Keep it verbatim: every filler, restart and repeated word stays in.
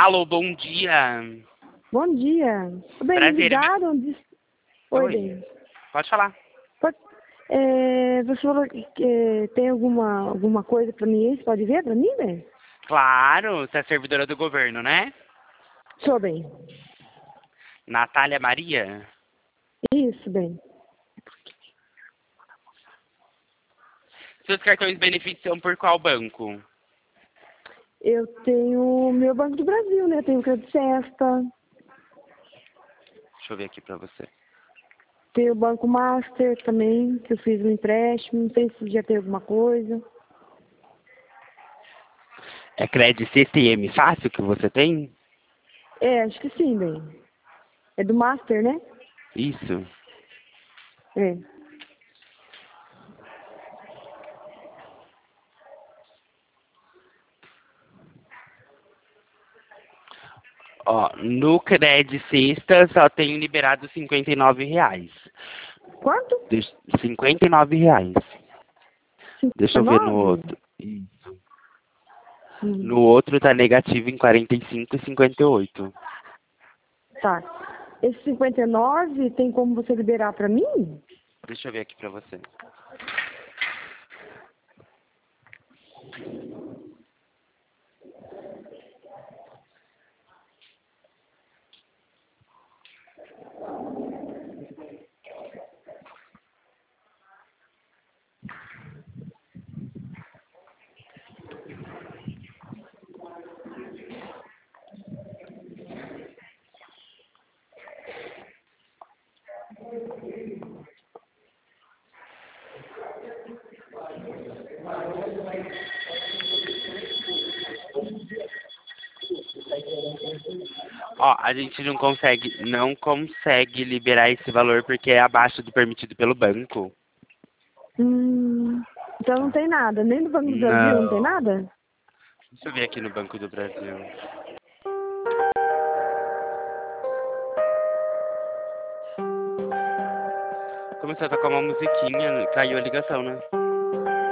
Alô, bom dia. Bom dia. Bem, Prazer. ligaram? Disse... Oi, Oi. bem. Pode falar. Pode... É, você falou que é, tem alguma, alguma coisa pra mim aí? Você pode ver pra mim, bem? Claro, você é servidora do governo, né? Sou bem. Natália Maria? Isso, bem. Seus cartões beneficiam por qual banco? Eu tenho o meu Banco do Brasil, né? Tenho o Crédito Cesta, Deixa eu ver aqui pra você. tenho o Banco Master também, que eu fiz um empréstimo. Não sei se já tem alguma coisa. É Crédito C T M Fácil que você tem? É, acho que sim, bem. É do Master, né? Isso. É. Ó, no Crédito Sexta só tenho liberado cinquenta e nove reais. Quanto? Deixa- cinquenta e nove reais. Deixa eu ver no cinquenta e nove? outro. Hum, No outro tá negativo em quarenta e cinco e cinquenta e oito. tá. Esse cinquenta e nove tem como você liberar pra mim? Deixa eu ver aqui pra você. Ó, a gente não consegue, não consegue liberar esse valor porque é abaixo do permitido pelo banco. Hum, então não tem nada, nem do Banco do Brasil, não tem Não. nada? Deixa eu ver aqui no Banco do Brasil. Começou a tocar uma musiquinha, caiu a ligação, né?